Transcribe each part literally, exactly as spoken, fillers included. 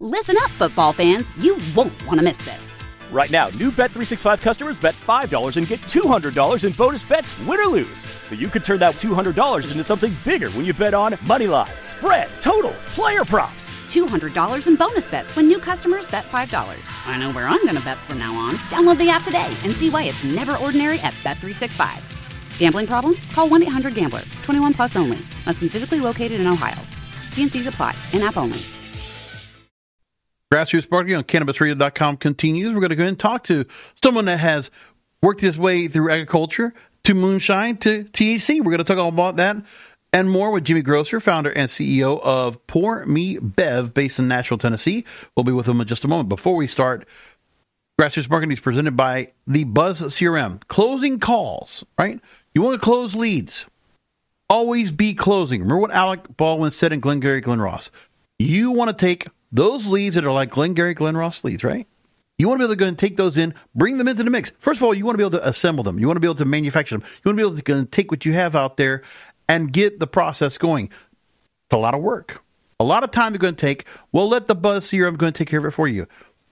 Listen up, football fans. You won't want to miss this. Right now, new Bet three sixty-five customers bet five dollars and get two hundred dollars in bonus bets, win or lose. So you could turn that two hundred dollars into something bigger when you bet on money line, spread, totals, player props. two hundred dollars in bonus bets when new customers bet five dollars. I know where I'm going to bet from now on. Download the app today and see why it's never ordinary at Bet three sixty-five. Gambling problem? Call one eight hundred gambler. twenty-one plus only. Must be physically located in Ohio. T and C's apply. In-app only. Grassroots Marketing on Cannabis Radio dot com continues. We're going to go ahead and talk to someone that has worked his way through agriculture to moonshine to T H C. We're going to talk all about that and more with Jamie Grosser, founder and C E O of Pour Me Bev, based in Nashville, Tennessee. We'll be with him in just a moment. Before we start, Grassroots Marketing is presented by the Buzz C R M. Closing calls, right? You want to close leads. Always be closing. Remember what Alec Baldwin said in Glengarry Glen Ross. You want to take those leads that are like Glengarry Glen Ross leads, right? You want to be able to go and take those in, bring them into the mix. First of all, you want to be able to assemble them. You want to be able to manufacture them. You want to be able to go and take what you have out there and get the process going. It's a lot of work. A lot of time you're going to take. Well, let the Buzz C R M go and take care of it for you.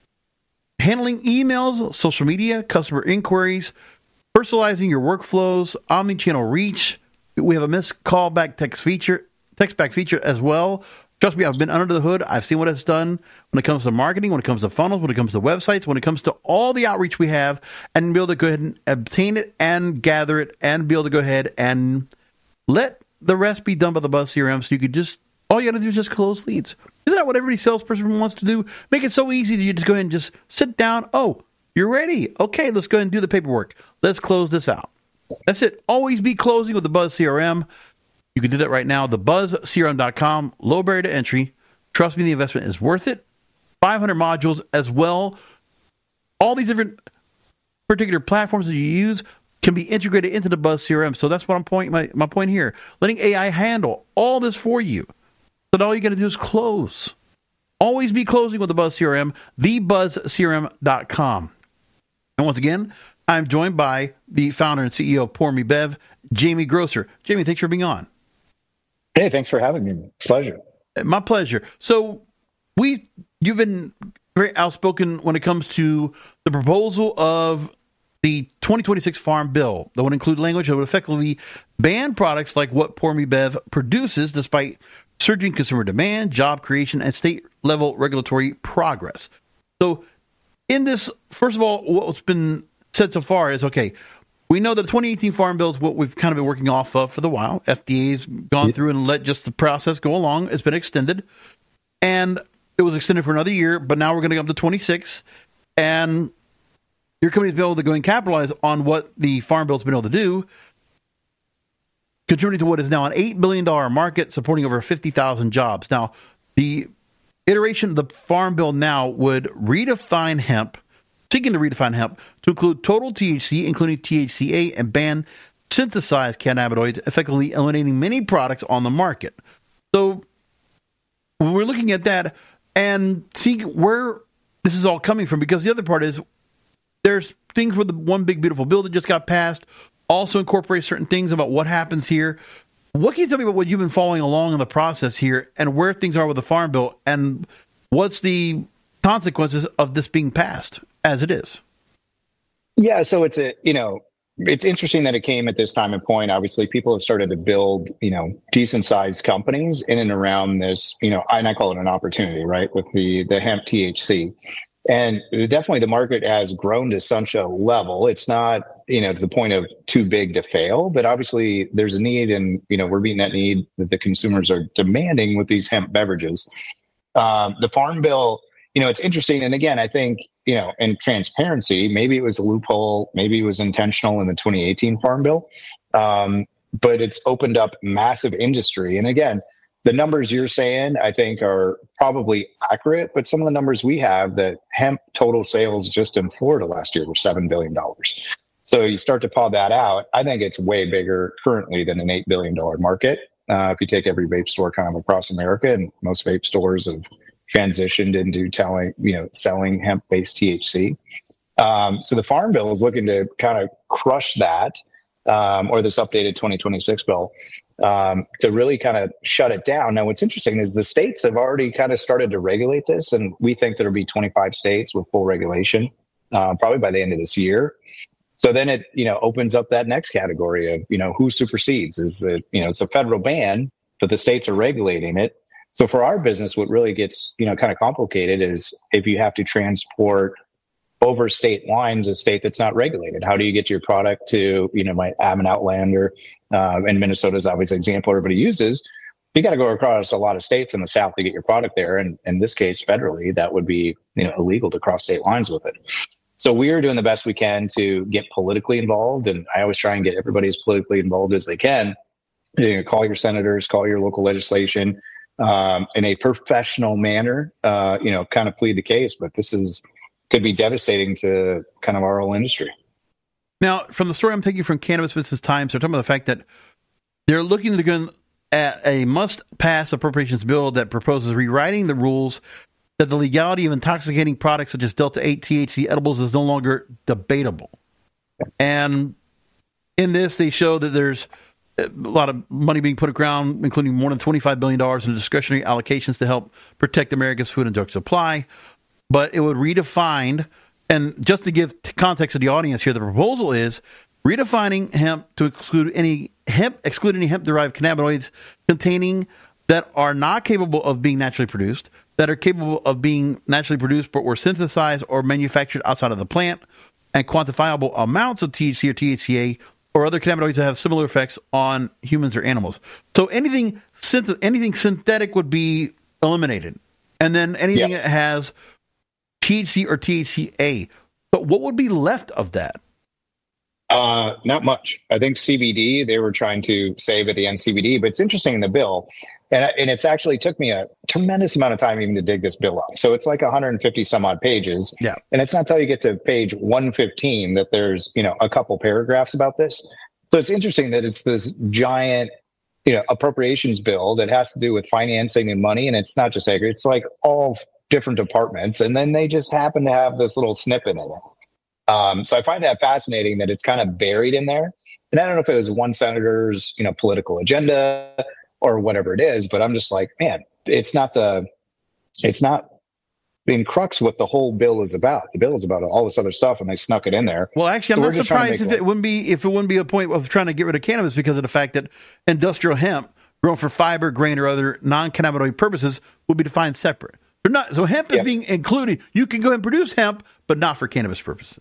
Handling emails, social media, customer inquiries, personalizing your workflows, omni-channel reach. We have a missed callback text feature, text back feature as well. Trust me, I've been under the hood. I've seen what it's done when it comes to marketing, when it comes to funnels, when it comes to websites, when it comes to all the outreach we have, and be able to go ahead and obtain it and gather it and be able to go ahead and let the rest be done by the Buzz C R M. So you could just, all you got to do is just close leads. Isn't that what every salesperson wants to do? Make it so easy that you just go ahead and just sit down. Oh, you're ready. Okay, let's go ahead and do the paperwork. Let's close this out. That's it. Always be closing with the Buzz C R M. You can do that right now. the buzz c r m dot com. Low barrier to entry. Trust me, the investment is worth it. five hundred modules as well. All these different particular platforms that you use can be integrated into the Buzz C R M. So that's what I'm point my, my point here. Letting A I handle all this for you. So that all you got to do is close. Always be closing with the Buzz C R M. the buzz c r m dot com. And once again, I'm joined by the founder and C E O of Pour Me Bev, Jamie Grosser. Jamie, thanks for being on. Hey, thanks for having me. Pleasure. My pleasure. So we, you've been very outspoken when it comes to the proposal of the twenty twenty-six Farm Bill that would include language that would effectively ban products like what Pour Me Bev produces, despite surging consumer demand, job creation, and state-level regulatory progress. So in this, first of all, what's been said so far is, okay, we know that the twenty eighteen Farm Bill is what we've kind of been working off of for the while. F D A's gone through and let just the process go along. It's been extended. And it was extended for another year, but now we're going to go up to twenty-six. And your company's been able to go and capitalize on what the Farm Bill's been able to do, contributing to what is now an eight billion dollars market, supporting over fifty thousand jobs. Now, the iteration of the Farm Bill now would redefine hemp, seeking to redefine hemp to include total T H C, including T H C A, and ban synthesized cannabinoids, effectively eliminating many products on the market. So we're looking at that and seeing where this is all coming from, because the other part is there's things with the one big beautiful bill that just got passed also incorporates certain things about what happens here. What can you tell me about what you've been following along in the process here and where things are with the Farm Bill and what's the consequences of this being passed as it is? Yeah, so it's a, you know, it's interesting that it came at this time and point. Obviously, people have started to build, you know, decent sized companies in and around this, you know, and I call it an opportunity, right, with the the hemp T H C. And definitely the market has grown to such a level. It's not, you know, to the point of too big to fail, but obviously there's a need, and, you know, we're meeting that need that the consumers are demanding with these hemp beverages. Um, the Farm Bill, you know, it's interesting. And again, I think, you know, in transparency, maybe it was a loophole, maybe it was intentional in the twenty eighteen Farm Bill, um, but it's opened up massive industry. And again, the numbers you're saying, I think, are probably accurate, but some of the numbers we have, that hemp total sales just in Florida last year were seven billion dollars. So you start to paw that out, I think it's way bigger currently than an eight billion dollars market. Uh, if you take every vape store kind of across America, and most vape stores have transitioned into telling, you know, selling hemp-based T H C. Um, so the Farm Bill is looking to kind of crush that. um, or this updated twenty twenty-six bill um, to really kind of shut it down. Now, what's interesting is the states have already kind of started to regulate this, and we think there'll be twenty-five states with full regulation uh, probably by the end of this year. So then it, you know, opens up that next category of, you know, who supersedes. Is it, you know, it's a federal ban, but the states are regulating it. So for our business, what really gets, you know, kind of complicated is if you have to transport over state lines, a state that's not regulated. How do you get your product to, you know, my I'm an Outlander, uh, and Minnesota is always the example everybody uses. You got to go across a lot of states in the South to get your product there. And in this case, federally, that would be, you know, illegal to cross state lines with it. So we are doing the best we can to get politically involved. And I always try and get everybody as politically involved as they can. You know, call your senators, call your local legislation um, in a professional manner, uh, you know, kind of plead the case. But this is could be devastating to kind of our whole industry. Now, from the story I'm taking from Cannabis Business Times, they're talking about the fact that they're looking to go at a must-pass appropriations bill that proposes rewriting the rules that the legality of intoxicating products such as Delta eight T H C edibles is no longer debatable. And in this, they show that there's a lot of money being put around, including more than twenty-five billion dollars in discretionary allocations to help protect America's food and drug supply. But it would redefine, and just to give context to the audience here, the proposal is redefining hemp to exclude any hemp, exclude any hemp-derived cannabinoids containing that are not capable of being naturally produced, that are capable of being naturally produced but were synthesized or manufactured outside of the plant, and quantifiable amounts of T H C or T H C A or other cannabinoids that have similar effects on humans or animals. So anything synth- anything synthetic would be eliminated, and then anything yep. that has T H C or T H C A. But what would be left of that? Uh, not much. I think C B D, they were trying to save at the end C B D, but it's interesting in the bill. And, and it's actually took me a tremendous amount of time even to dig this bill up. So it's like one hundred fifty some odd pages. Yeah. And it's not until you get to page one fifteen that there's, you know, a couple paragraphs about this. So it's interesting that it's this giant, you know, appropriations bill that has to do with financing and money. And it's not just agri, it's like all different departments. And then they just happen to have this little snippet in it. Um, so I find that fascinating that it's kind of buried in there. And I don't know if it was one senator's, you know, political agenda or whatever it is, but I'm just like, man, it's not the, it's not in crux what the whole bill is about. The bill is about all this other stuff, and they snuck it in there. Well, actually, I'm so not surprised if it wouldn't be if it wouldn't be a point of trying to get rid of cannabis because of the fact that industrial hemp grown for fiber, grain, or other non-cannabinoid purposes will be defined separate. They're not, so hemp is yeah. being included. You can go ahead and produce hemp, but not for cannabis purposes.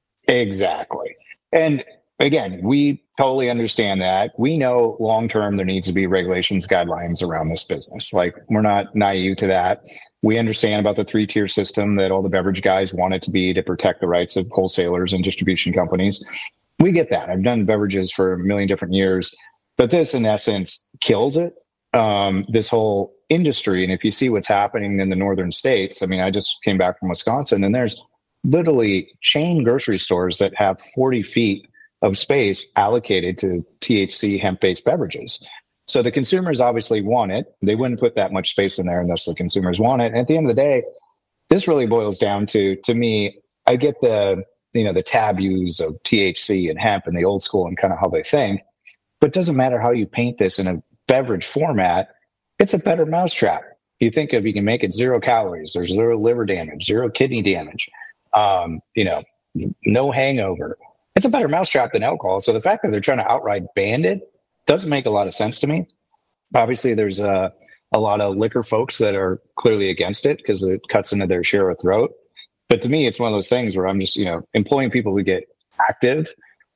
Exactly. And again, we totally understand that. We know long-term there needs to be regulations, guidelines around this business. Like, we're not naive to that. We understand about the three-tier system that all the beverage guys want it to be to protect the rights of wholesalers and distribution companies. We get that. I've done beverages for a million different years, but this in essence kills it. Um, this whole industry. And if you see what's happening in the northern states, I mean, I just came back from Wisconsin, and there's literally chain grocery stores that have forty feet of space allocated to T H C hemp-based beverages. So the consumers obviously want it. They wouldn't put that much space in there unless the consumers want it. And at the end of the day, this really boils down to, to me, I get the, you know, the taboos of T H C and hemp and the old school and kind of how they think, but it doesn't matter how you paint this in a beverage format. It's a better mousetrap. You think of, you can make it zero calories. There's zero liver damage, zero kidney damage. Um, you know, no hangover. It's a better mousetrap than alcohol. So the fact that they're trying to outright ban it doesn't make a lot of sense to me. Obviously, there's a, a lot of liquor folks that are clearly against it because it cuts into their share of throat. But to me, it's one of those things where I'm just, you know, employing people to get active.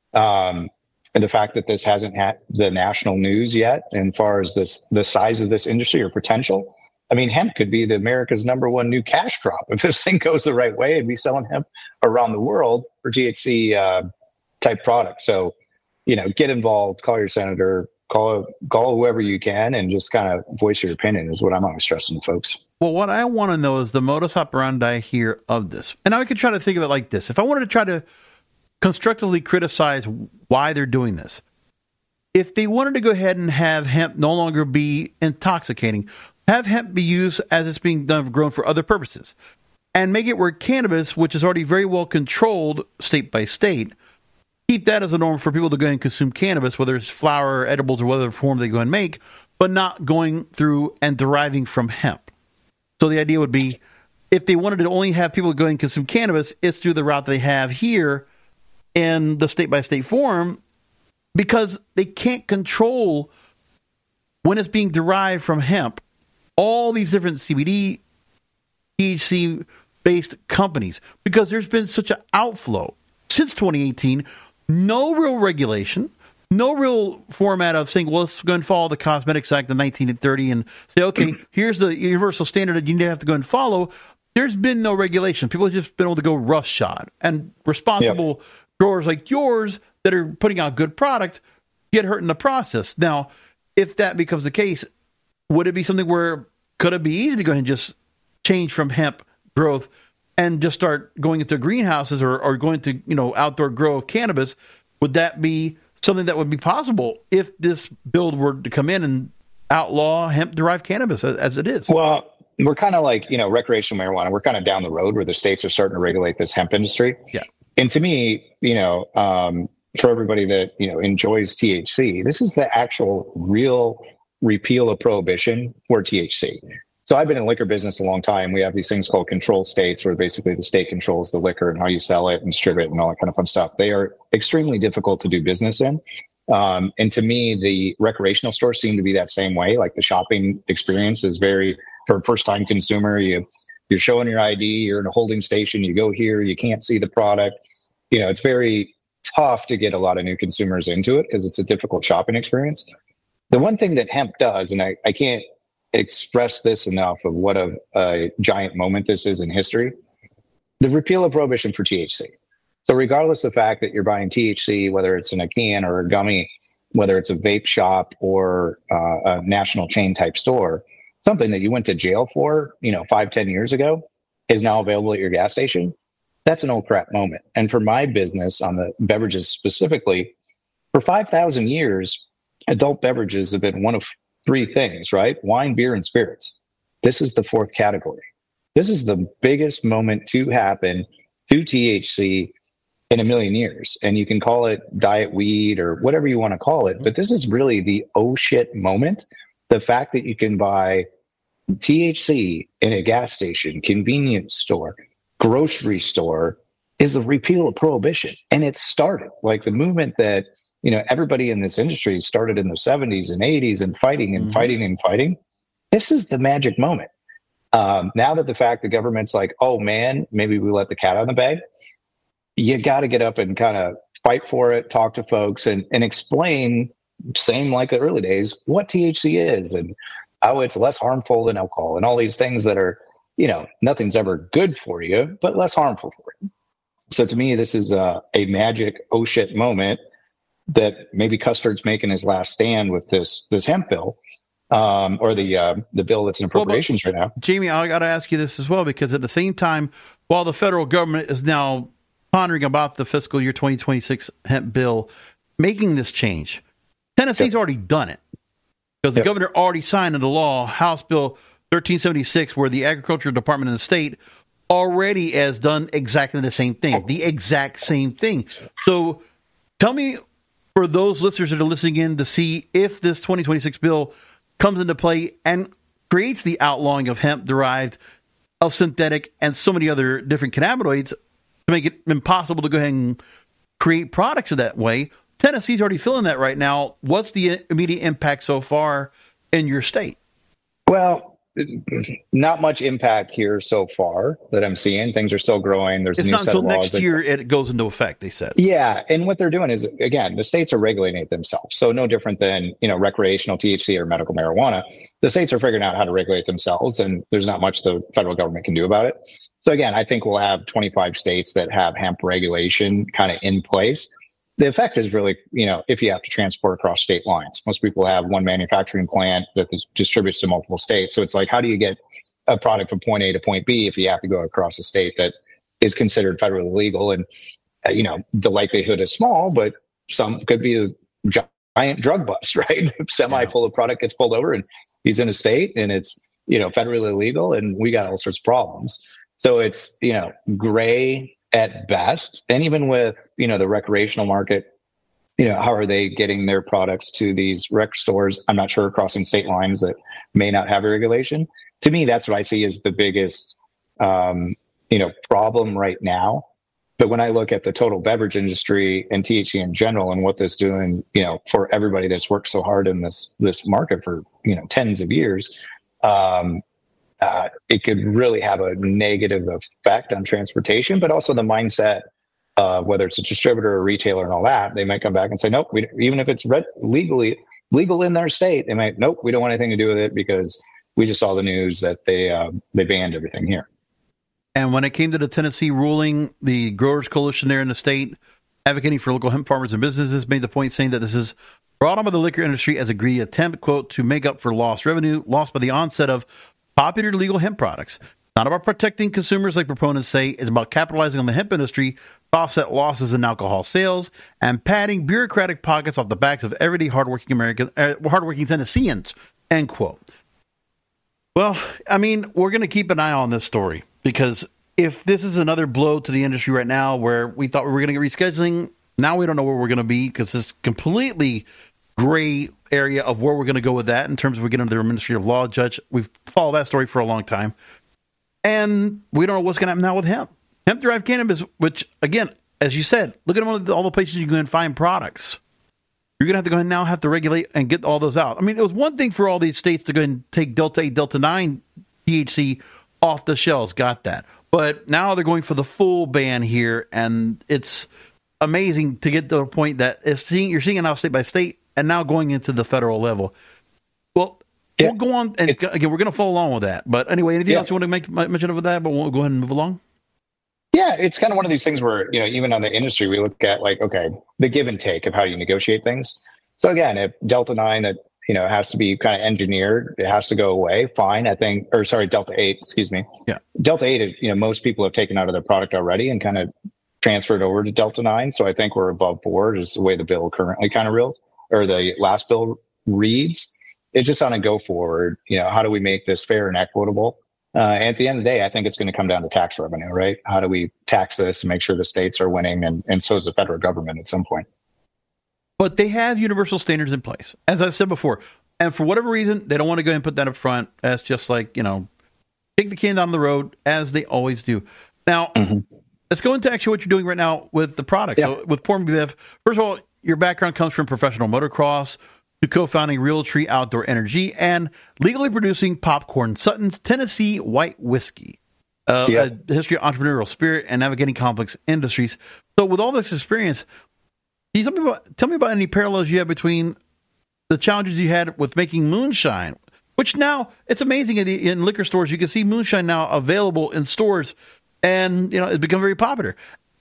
Um, and the fact that this hasn't had the national news yet, and as far as this, the size of this industry or potential, I mean, hemp could be the America's number one new cash crop. If this thing goes the right way, and be selling hemp around the world for T H C uh, type products. So, you know, get involved, call your senator, call call whoever you can, and just kind of voice your opinion is what I'm always stressing to folks. Well, what I want to know is the modus operandi here of this. And I could try to think of it like this. If I wanted to try to constructively criticize why they're doing this, if they wanted to go ahead and have hemp no longer be intoxicating, have hemp be used as it's being done, grown for other purposes, and make it where cannabis, which is already very well controlled state by state, keep that as a norm for people to go and consume cannabis, whether it's flower, edibles, or whatever form they go and make, but not going through and deriving from hemp. So the idea would be, if they wanted to only have people go and consume cannabis, it's through the route they have here in the state-by-state form, because they can't control when it's being derived from hemp. All these different C B D, T H C-based companies, because there's been such an outflow since twenty eighteen, no real regulation, no real format of saying, well, let's go and follow the Cosmetics Act of nineteen thirty and say, okay, here's the universal standard that you need to have to go and follow. There's been no regulation. People have just been able to go roughshod. And responsible yep. growers like yours that are putting out good product get hurt in the process. Now, if that becomes the case, would it be something where could it be easy to go ahead and just change from hemp growth and just start going into greenhouses or, or going to, you know, outdoor grow of cannabis? Would that be something that would be possible if this bill were to come in and outlaw hemp-derived cannabis as, as it is? Well, we're kind of like, you know, recreational marijuana. We're kind of down the road where the states are starting to regulate this hemp industry. Yeah. And to me, you know, um, for everybody that, you know, enjoys T H C, this is the actual real repeal of prohibition for T H C. So I've been in the liquor business a long time. We have these things called control states where basically the state controls the liquor and how you sell it and distribute it and all that kind of fun stuff. They are extremely difficult to do business in. Um, and to me, the recreational stores seem to be that same way. Like the shopping experience is very, for a first-time consumer, you, you're showing your I D, you're in a holding station, you go here, you can't see the product. You know, it's very tough to get a lot of new consumers into it because it's a difficult shopping experience. The one thing that hemp does, and I, I can't express this enough of what a, a giant moment this is in history, the repeal of prohibition for T H C. So regardless of the fact that you're buying T H C, whether it's in a can or a gummy, whether it's a vape shop or uh, a national chain type store, something that you went to jail for, you know, five, ten years ago is now available at your gas station. That's an old crap moment. And for my business on the beverages specifically, for five thousand years, adult beverages have been one of three things, right? Wine, beer, and spirits. This is the fourth category. This is the biggest moment to happen through T H C in a million years. And you can call it diet weed or whatever you want to call it, but this is really the oh shit moment. The fact that you can buy T H C in a gas station, convenience store, grocery store is the repeal of prohibition. And it started like the movement that, you know, everybody in this industry started in the seventies and eighties and fighting and mm-hmm. fighting and fighting. This is the magic moment. Um, now that the fact the government's like, oh man, maybe we let the cat out of the bag, you got to get up and kind of fight for it, talk to folks and, and explain, same like the early days, what T H C is and how it's less harmful than alcohol and all these things that are, you know, nothing's ever good for you, but less harmful for you. So to me, this is a, a magic oh shit moment that maybe Custard's making his last stand with this this hemp bill, um, or the uh, the bill that's in appropriations well, right now. Jamie, I got to ask you this as well, because at the same time, while the federal government is now pondering about the fiscal year twenty twenty-six hemp bill, making this change, Tennessee's yep. already done it. Because the yep. governor already signed into law House Bill thirteen seventy-six, where the Agriculture Department in the state already has done exactly the same thing, the exact same thing. So tell me, for those listeners that are listening in to see if this twenty twenty-six bill comes into play and creates the outlawing of hemp-derived, of synthetic, and so many other different cannabinoids to make it impossible to go ahead and create products in that way. Tennessee's already feeling that right now. What's the immediate impact so far in your state? Well, not much impact here so far that I'm seeing. Things are still growing. There's it's a new not set until of laws next that, year it goes into effect, they said. Yeah, and what they're doing is, again, the states are regulating it themselves. So no different than, you know, recreational T H C or medical marijuana. The states are figuring out how to regulate themselves, and there's not much the federal government can do about it. So again, I think we'll have twenty-five states that have hemp regulation kind of in place. The effect is really, you know, if you have to transport across state lines. Most people have one manufacturing plant that distributes to multiple states. So it's like, how do you get a product from point A to point B if you have to go across a state that is considered federally legal? And, uh, you know, the likelihood is small, but some could be a giant drug bust, right? Semi full of product gets pulled over and he's in a state and it's, you know, federally illegal and we got all sorts of problems. So it's, you know, gray at best. And even with, you know, the recreational market, you know, how are they getting their products to these rec stores? I'm not sure, crossing state lines that may not have a regulation. To me, that's what I see as the biggest, um, you know, problem right now. But when I look at the total beverage industry and T H C in general and what this doing, you know, for everybody that's worked so hard in this this market for, you know, tens of years, um, uh, it could really have a negative effect on transportation, but also the mindset. Uh, whether it's a distributor or a retailer and all that, they might come back and say, nope, we, even if it's red, legally legal in their state, they might, nope, we don't want anything to do with it because we just saw the news that they uh, they banned everything here. And when it came to the Tennessee ruling, the Growers Coalition there in the state, advocating for local hemp farmers and businesses, made the point saying that this is brought on by the liquor industry as a greedy attempt, quote, to make up for lost revenue lost by the onset of popular legal hemp products. Not about protecting consumers like proponents say, it's about capitalizing on the hemp industry to offset losses in alcohol sales and padding bureaucratic pockets off the backs of everyday hardworking Americans, uh, hardworking Tennesseans, end quote. Well, I mean, we're going to keep an eye on this story because if this is another blow to the industry right now where we thought we were going to get rescheduling, now we don't know where we're going to be because it's completely gray area of where we're going to go with that in terms of we get into the administrative law judge. We've followed that story for a long time. And we don't know what's going to happen now with hemp. Hemp-derived cannabis, which, again, as you said, look at all the, all the places you can find products. You're going to have to go ahead and now have to regulate and get all those out. I mean, it was one thing for all these states to go ahead and take Delta eight, Delta nine T H C off the shelves. Got that. But now they're going for the full ban here, and it's amazing to get to the point that it's seeing, you're seeing it now state by state and now going into the federal level. Well, yeah. We'll go on, and it, again, we're going to follow along with that. But anyway, anything yeah. else you want to make mention of that? But we'll go ahead and move along. Yeah, it's kind of one of these things where, you know, even on the industry, we look at like, okay, the give and take of how you negotiate things. So again, if Delta nine, that, you know, has to be kind of engineered, it has to go away. Fine, I think, or sorry, Delta eight, excuse me. Yeah. Delta eight is, you know, most people have taken out of their product already and kind of transferred over to Delta nine. So I think we're above board is the way the bill currently kind of reels, or the last bill reads. It's just on a go forward, you know, how do we make this fair and equitable? Uh, and at the end of the day, I think it's going to come down to tax revenue, right? How do we tax this and make sure the states are winning, and, and so is the federal government at some point. But they have universal standards in place, as I've said before. And for whatever reason, they don't want to go ahead and put that up front. That's just like, you know, take the can down the road, as they always do. Now, mm-hmm. let's go into actually what you're doing right now with the product. Yeah. So with Pour Me Bev, first of all, your background comes from professional motocross, to co-founding Realtree Outdoor Energy and legally producing Popcorn Sutton's Tennessee White Whiskey. Uh, yeah. A history of entrepreneurial spirit and navigating complex industries. So with all this experience, can you tell me about, tell me about any parallels you have between the challenges you had with making moonshine, which now, it's amazing in, the, in liquor stores, you can see moonshine now available in stores, and you know it's become very popular,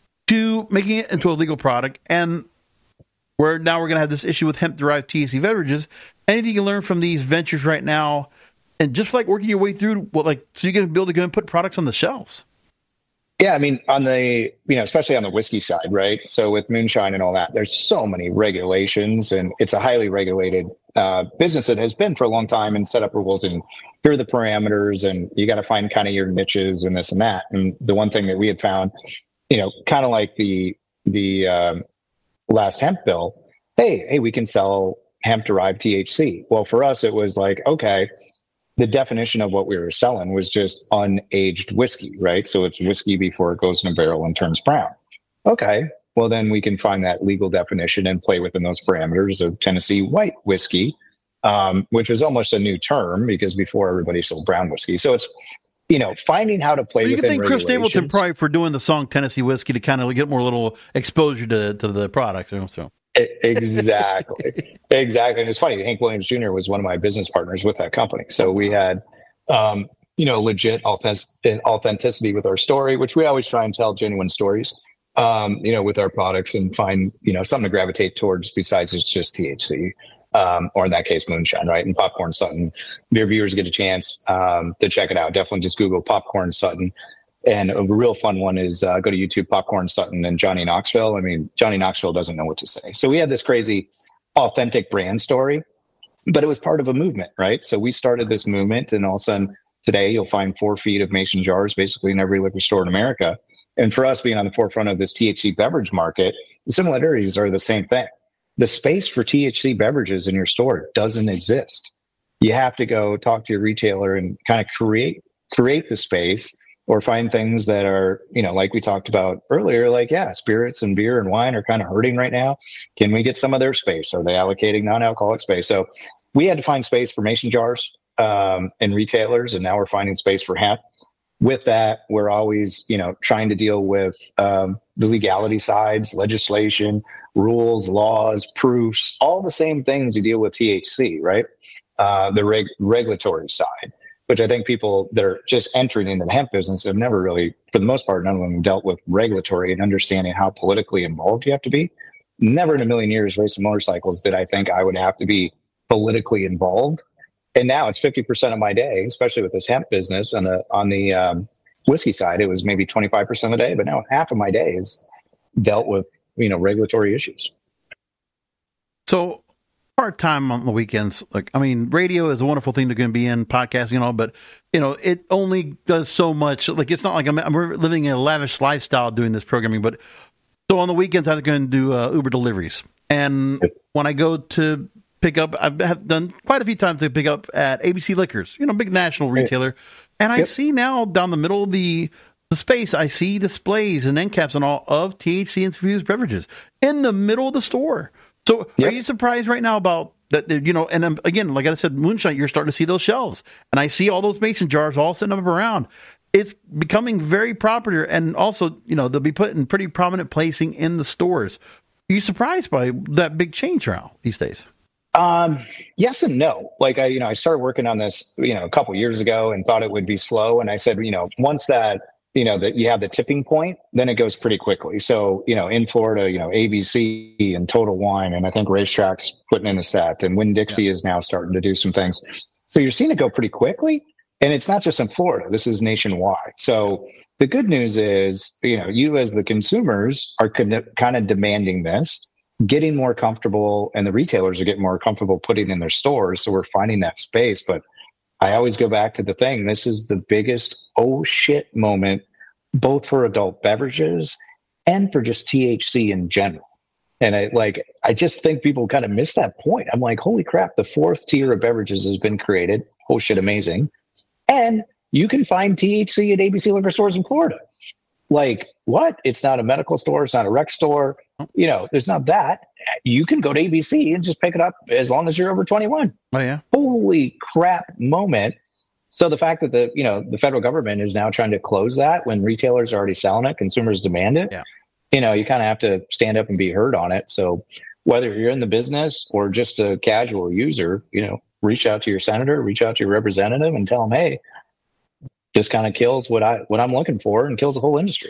to making it into a legal product, and where now we're going to have this issue with hemp-derived T H C beverages. Anything you learn from these ventures right now, and just like working your way through, what like so you can be able to go and put products on the shelves? Yeah, I mean, on the, you know, especially on the whiskey side, right? So with moonshine and all that, there's so many regulations, and it's a highly regulated uh, business that has been for a long time, and set up rules, and here are the parameters, and you got to find kind of your niches and this and that. And the one thing that we had found, you know, kind of like the the um, last hemp bill, hey, hey, we can sell hemp-derived T H C. Well, for us, it was like, okay, the definition of what we were selling was just unaged whiskey, right? So it's whiskey before it goes in a barrel and turns brown. Okay, well, then we can find that legal definition and play within those parameters of Tennessee white whiskey, um, which is almost a new term because before everybody sold brown whiskey. So it's, you know, finding how to play well, you within regulations. You can thank Chris Stapleton probably for doing the song Tennessee Whiskey to kind of get more little exposure to, to the product. You know, so. Exactly. Exactly. And it's funny, Hank Williams Junior was one of my business partners with that company. So we had, um, you know, legit authentic- authenticity with our story, which we always try and tell genuine stories, um, you know, with our products, and find, you know, something to gravitate towards besides it's just T H C, um, or in that case, moonshine, right? And Popcorn Sutton. If your viewers get a chance um, to check it out, definitely just Google Popcorn Sutton. And a real fun one is uh, go to YouTube, Popcorn Sutton and Johnny Knoxville. I mean, Johnny Knoxville doesn't know what to say. So we had this crazy authentic brand story, but it was part of a movement, right? So we started this movement, and all of a sudden today you'll find four feet of mason jars basically in every liquor store in America. And for us being on the forefront of this T H C beverage market, the similarities are the same thing. The space for T H C beverages in your store doesn't exist. You have to go talk to your retailer and kind of create create the space, or find things that are, you know, like we talked about earlier, like, yeah, spirits and beer and wine are kind of hurting right now. Can we get some of their space? Are they allocating non-alcoholic space? So we had to find space for mason jars um, and retailers, and now we're finding space for hemp. With that, we're always, you know, trying to deal with um, the legality sides, legislation, rules, laws, proofs, all the same things you deal with T H C, right? Uh, the reg- regulatory side, which I think people that are just entering into the hemp business have never really, for the most part, none of them dealt with regulatory and understanding how politically involved you have to be. Never in a million years racing motorcycles did I think I would have to be politically involved. And now it's fifty percent of my day, especially with this hemp business. On the on the um, whiskey side, it was maybe twenty-five percent of the day, but now half of my day is dealt with, you know, regulatory issues. So part-time on the weekends, like, I mean, radio is a wonderful thing to going to be in, podcasting and all, but, you know, it only does so much. Like, it's not like I'm, I'm living a lavish lifestyle doing this programming, but so on the weekends, I'm going to do uh, Uber deliveries. And when I go to pick up, I've have done quite a few times to pick up at A B C Liquors, you know, big national retailer. And I yep. see now down the middle of the, the space, I see displays and end caps and all of T H C-infused beverages in the middle of the store. So yep. are you surprised right now about that? You know, and um, again, like I said, Moonshine, you're starting to see those shelves, and I see all those mason jars all sitting up around. It's becoming very popular, and also, you know, they'll be put in pretty prominent placing in the stores. Are you surprised by that big change around these days? Um, yes and no. Like I, you know, I started working on this, you know, a couple of years ago and thought it would be slow. And I said, you know, once that, you know, that you have the tipping point, then it goes pretty quickly. So, you know, in Florida, you know, A B C and Total Wine, and I think Racetrack's putting in a set, and Winn-Dixie yeah. is now starting to do some things. So you're seeing it go pretty quickly. And it's not just in Florida. This is nationwide. So the good news is, you know, you as the consumers are kind of demanding this, getting more comfortable, and the retailers are getting more comfortable putting in their stores. So we're finding that space. But I always go back to the thing. This is the biggest oh shit moment, both for adult beverages and for just T H C in general. And I like, I just think people kind of miss that point. I'm like, holy crap, the fourth tier of beverages has been created. Oh shit, amazing. And you can find T H C at A B C liquor stores in Florida. Like, what? It's not a medical store. It's not a rec store. You know, there's not that. You can go to A B C and just pick it up as long as you're over twenty-one. Oh, yeah. Holy crap moment. So the fact that the, you know, the federal government is now trying to close that when retailers are already selling it, consumers demand it. Yeah. You know, you kind of have to stand up and be heard on it. So whether you're in the business or just a casual user, you know, reach out to your senator, reach out to your representative and tell them, hey, this kind of kills what I what I'm looking for and kills the whole industry.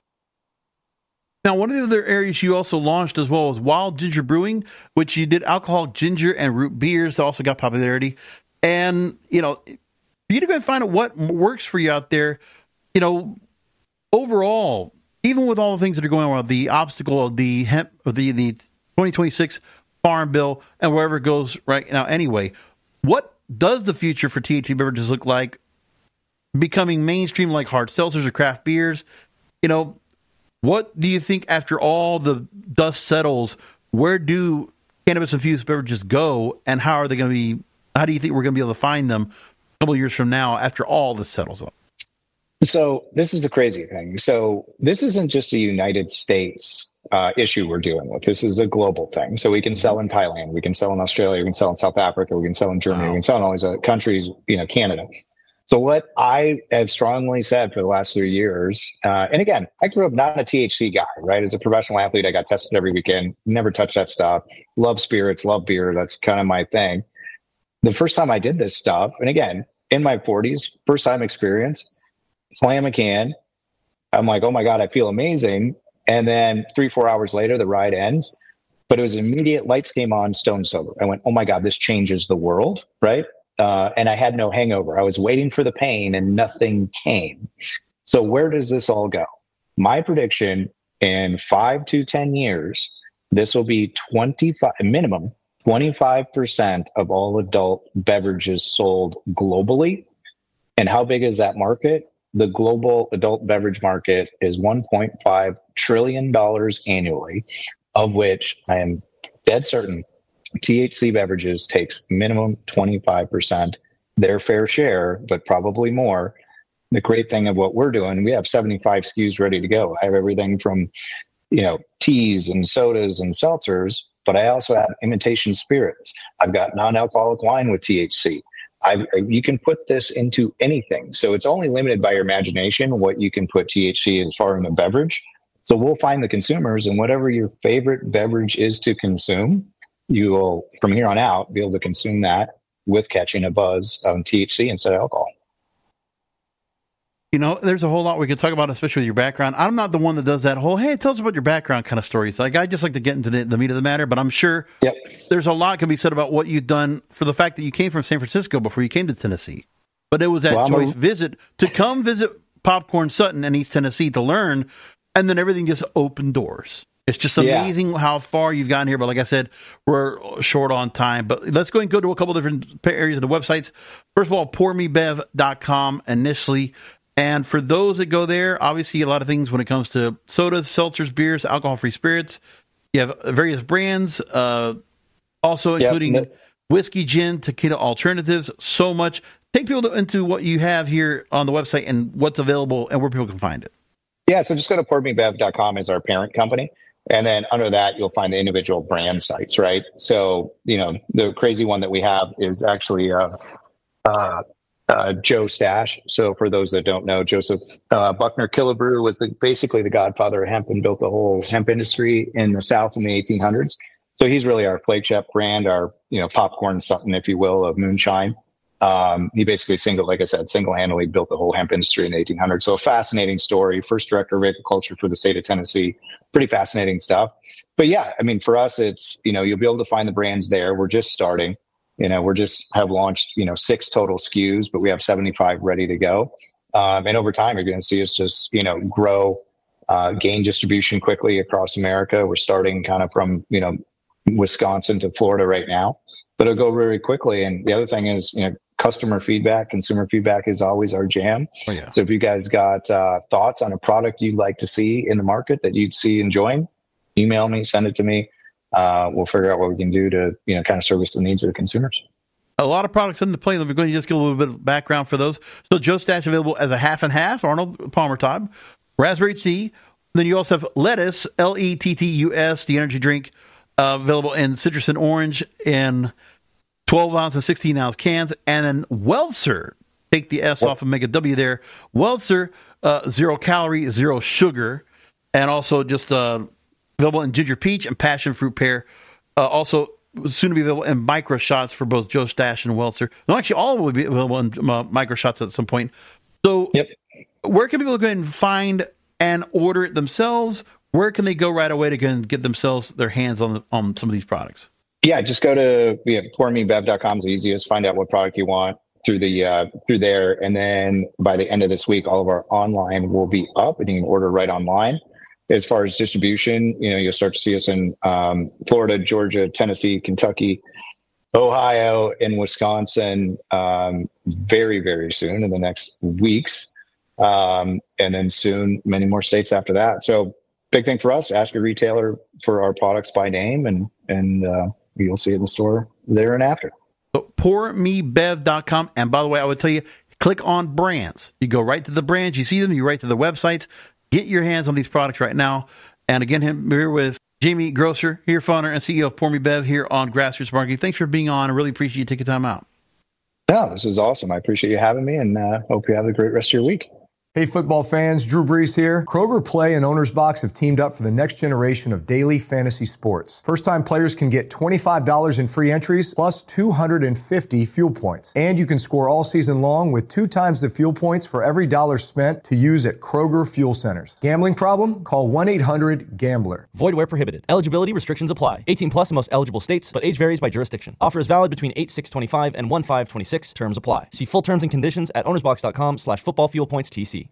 Now, one of the other areas you also launched as well was Wild Ginger Brewing, which you did alcoholic ginger and root beers that also got popularity. And, you know, for you to go and find out what works for you out there, you know, overall, even with all the things that are going on, the obstacle of the hemp, of the, the twenty twenty-six Farm Bill and wherever it goes right now anyway, what does the future for T H C beverages look like? Becoming mainstream like hard seltzers or craft beers, you know, what do you think after all the dust settles, where do cannabis infused beverages go, and how are they going to be, how do you think we're going to be able to find them a couple of years from now after all this settles up? So this is the crazy thing. So this isn't just a United States uh, issue we're dealing with. This is a global thing. So we can sell in Thailand, we can sell in Australia, we can sell in South Africa, we can sell in Germany, wow. we can sell in all these other countries, you know, Canada. So what I have strongly said for the last three years, uh, and again, I grew up not a T H C guy, right? As a professional athlete, I got tested every weekend, never touched that stuff, love spirits, love beer. That's kind of my thing. The first time I did this stuff, and again, in my forties, first time experience, slam a can. I'm like, oh my God, I feel amazing. And then three, four hours later, the ride ends. But it was immediate, lights came on, stone sober. I went, oh my God, this changes the world, right? Uh, and I had no hangover. I was waiting for the pain and nothing came. So where does this all go? My prediction, in five to ten years, this will be twenty-five, minimum twenty-five percent of all adult beverages sold globally. And how big is that market? the global adult beverage market is one point five trillion dollars annually, of which I am dead certain T H C beverages takes minimum twenty-five percent, their fair share, but probably more. The great thing of what we're doing, we have seventy-five S K Us ready to go. I have everything from, you know, teas and sodas and seltzers, but I also have imitation spirits. I've got non-alcoholic wine with T H C. I, you can put this into anything. So it's only limited by your imagination what you can put T H C as far in a beverage. So we'll find the consumers, and whatever your favorite beverage is to consume, you will, from here on out, be able to consume that with catching a buzz of T H C instead of alcohol. You know, there's a whole lot we could talk about, especially with your background. I'm not the one that does that whole, hey, tell us about your background kind of stories. Like, I just like to get into the, the meat of the matter, but I'm sure yep. there's a lot can be said about what you've done for the fact that you came from San Francisco before you came to Tennessee. But it was that well, choice a... visit to come visit Popcorn Sutton in East Tennessee to learn, and then everything just opened doors. It's just amazing yeah. how far you've gotten here. But like I said, we're short on time. But let's go and go to a couple different areas of the websites. First of all, pour me bev dot com initially. And for those that go there, obviously a lot of things when it comes to sodas, seltzers, beers, alcohol-free spirits. You have various brands, uh, also including yep. whiskey, gin, tequila alternatives, so much. Take people to, into what you have here on the website and what's available and where people can find it. Yeah, so just go to pour me bev dot com as our parent company. And then under that, you'll find the individual brand sites, right? So, you know, the crazy one that we have is actually uh, uh, uh, Joe Stash. So for those that don't know, Joseph uh, Buckner Killebrew was the, basically the godfather of hemp and built the whole hemp industry in the South in the eighteen hundreds. So he's really our flagship brand, our, you know, Popcorn Sutton, if you will, of moonshine. Um, he basically single, like I said, single-handedly built the whole hemp industry in the eighteen hundreds. So a fascinating story. First director of agriculture for the state of Tennessee. Pretty fascinating stuff. But yeah, I mean, for us, it's, you know, you'll be able to find the brands there. We're just starting. You know, we're just have launched, you know, six total S K Us, but we have seventy-five ready to go. Um, and over time, you're going to see us just, you know, grow, uh, gain distribution quickly across America. We're starting kind of from, you know, Wisconsin to Florida right now, but it'll go very quickly. And the other thing is, you know, customer feedback, consumer feedback is always our jam. Oh, yeah. So if you guys got uh, thoughts on a product you'd like to see in the market that you'd see enjoying, email me, send it to me. Uh, we'll figure out what we can do to, you know, kind of service the needs of the consumers. A lot of products in the play. We're going to just give a little bit of background for those. So Joe Stash available as a half and half, Arnold Palmer Todd, raspberry tea. Then you also have lettuce, L E T T U S, the energy drink, uh, available in citrus and orange in twelve ounce and sixteen ounce cans. And then Welser, take the S off and make a W there. Welser, uh, zero calorie, zero sugar, and also just uh, available in ginger peach and passion fruit pear. Uh, also soon to be available in micro shots for both Joe Stash and Welser. No, actually, all will be available in uh, micro shots at some point. So, yep. Where can people go and find and order it themselves? Where can they go right away to go and get themselves their hands on the, on some of these products? Yeah, just go to yeah, pour me bev dot com is the easiest. Find out what product you want through the uh, through there, and then by the end of this week, all of our online will be up, and you can order right online. As far as distribution, you know, you'll start to see us in um, Florida, Georgia, Tennessee, Kentucky, Ohio, and Wisconsin um, very, very soon in the next weeks, um, and then soon many more states after that. So big thing for us: ask your retailer for our products by name, and and uh, you'll see it in the store there and after. So pour me bev dot com. And by the way, I would tell you, click on brands. You go right to the brands. You see them. You right to the websites. Get your hands on these products right now. And again, I'm here with Jamie Grosser, here founder and C E O of Pour Me Bev here on Grassroots Marketing. Thanks for being on. I really appreciate you taking time out. Yeah, this was awesome. I appreciate you having me, and uh, hope you have a great rest of your week. Hey, football fans, Drew Brees here. Kroger Play and Owner's Box have teamed up for the next generation of daily fantasy sports. First-time players can get twenty-five dollars in free entries plus two hundred fifty fuel points. And you can score all season long with two times the fuel points for every dollar spent to use at Kroger Fuel Centers. Gambling problem? Call one eight hundred gambler. Void where prohibited. Eligibility restrictions apply. eighteen plus in most eligible states, but age varies by jurisdiction. Offer is valid between eight six twenty-five and one five twenty-six. Terms apply. See full terms and conditions at ownersbox dot com slash football fuel points T C.